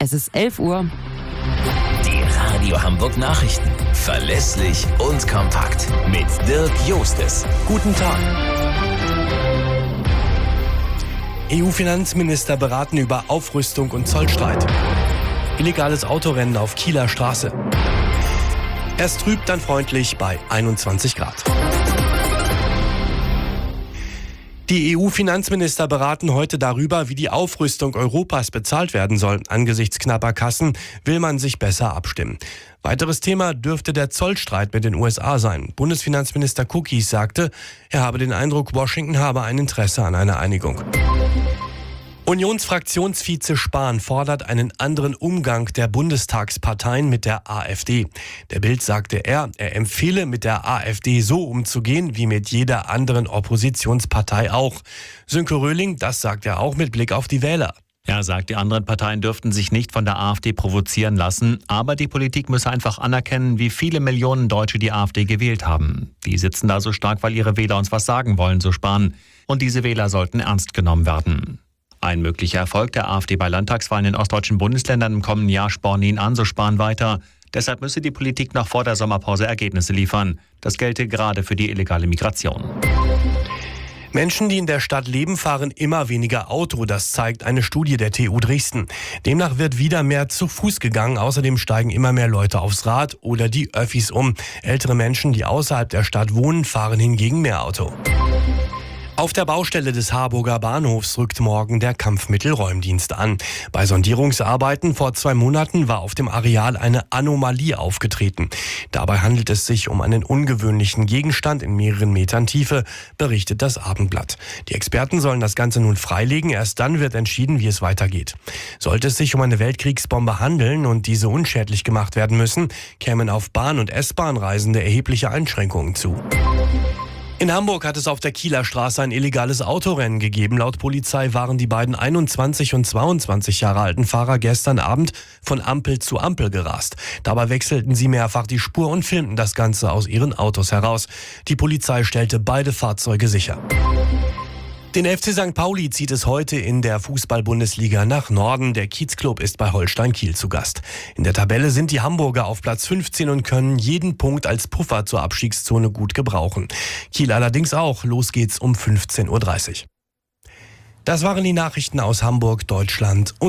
Es ist 11 Uhr. Die Radio Hamburg Nachrichten. Verlässlich und kompakt. Mit Dirk Jostes. Guten Tag. EU-Finanzminister beraten über Aufrüstung und Zollstreit. Illegales Autorennen auf Kieler Straße. Erst trüb, dann freundlich bei 21 Grad. Die EU-Finanzminister beraten heute darüber, wie die Aufrüstung Europas bezahlt werden soll. Angesichts knapper Kassen will man sich besser abstimmen. Weiteres Thema dürfte der Zollstreit mit den USA sein. Bundesfinanzminister Cookies sagte, er habe den Eindruck, Washington habe ein Interesse an einer Einigung. Unionsfraktionsvize Spahn fordert einen anderen Umgang der Bundestagsparteien mit der AfD. Der Bild sagte er empfehle, mit der AfD so umzugehen wie mit jeder anderen Oppositionspartei auch. Sönke Röhling, das sagt er auch mit Blick auf die Wähler. Er sagt, die anderen Parteien dürften sich nicht von der AfD provozieren lassen, aber die Politik müsse einfach anerkennen, wie viele Millionen Deutsche die AfD gewählt haben. Die sitzen da so stark, weil ihre Wähler uns was sagen wollen, so Spahn. Und diese Wähler sollten ernst genommen werden. Ein möglicher Erfolg der AfD bei Landtagswahlen in ostdeutschen Bundesländern im kommenden Jahr sporne ihn an, so Spahn weiter. Deshalb müsse die Politik noch vor der Sommerpause Ergebnisse liefern. Das gelte gerade für die illegale Migration. Menschen, die in der Stadt leben, fahren immer weniger Auto. Das zeigt eine Studie der TU Dresden. Demnach wird wieder mehr zu Fuß gegangen. Außerdem steigen immer mehr Leute aufs Rad oder die Öffis um. Ältere Menschen, die außerhalb der Stadt wohnen, fahren hingegen mehr Auto. Auf der Baustelle des Harburger Bahnhofs rückt morgen der Kampfmittelräumdienst an. Bei Sondierungsarbeiten vor 2 Monaten war auf dem Areal eine Anomalie aufgetreten. Dabei handelt es sich um einen ungewöhnlichen Gegenstand in mehreren Metern Tiefe, berichtet das Abendblatt. Die Experten sollen das Ganze nun freilegen. Erst dann wird entschieden, wie es weitergeht. Sollte es sich um eine Weltkriegsbombe handeln und diese unschädlich gemacht werden müssen, kämen auf Bahn- und S-Bahn-Reisende erhebliche Einschränkungen zu. In Hamburg hat es auf der Kieler Straße ein illegales Autorennen gegeben. Laut Polizei waren die beiden 21 und 22 Jahre alten Fahrer gestern Abend von Ampel zu Ampel gerast. Dabei wechselten sie mehrfach die Spur und filmten das Ganze aus ihren Autos heraus. Die Polizei stellte beide Fahrzeuge sicher. Den FC St. Pauli zieht es heute in der Fußball-Bundesliga nach Norden. Der Kiezclub ist bei Holstein Kiel zu Gast. In der Tabelle sind die Hamburger auf Platz 15 und können jeden Punkt als Puffer zur Abstiegszone gut gebrauchen. Kiel allerdings auch. Los geht's um 15:30 Uhr. Das waren die Nachrichten aus Hamburg, Deutschland und